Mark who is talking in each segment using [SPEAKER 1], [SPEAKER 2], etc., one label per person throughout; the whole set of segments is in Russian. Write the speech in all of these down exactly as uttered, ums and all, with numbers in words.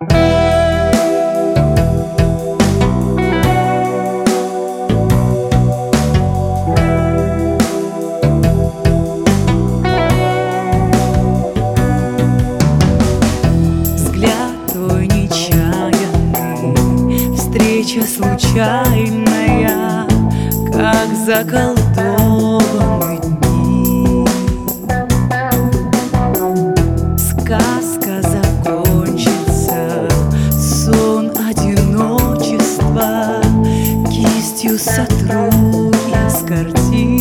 [SPEAKER 1] Встреча случайная, как заколдованные дни. Сказка закончится, сон одиночества кистью сотру я с картин.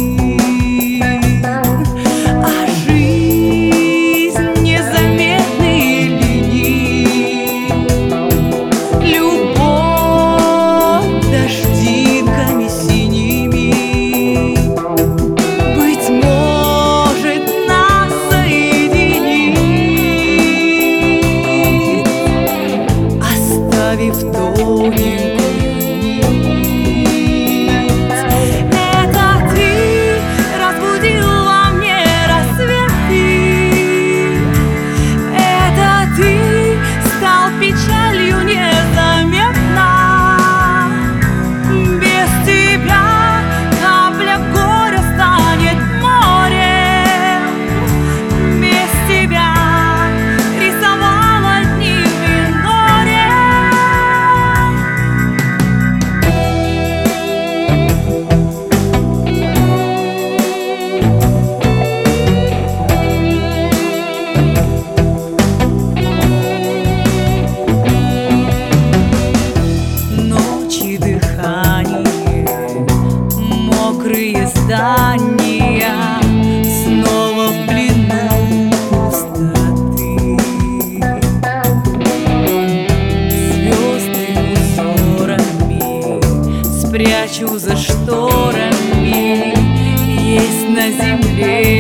[SPEAKER 1] В тоненькую нить. Это ты разбудил во мне рассветы. Это ты стал печалью незаметно. Без тебя капля горя станет морем. Без тебя рисовала дни в миноре. Мокрые здания снова в плену пустоты. Звезды узорами спрячу за шторами. Есть на земле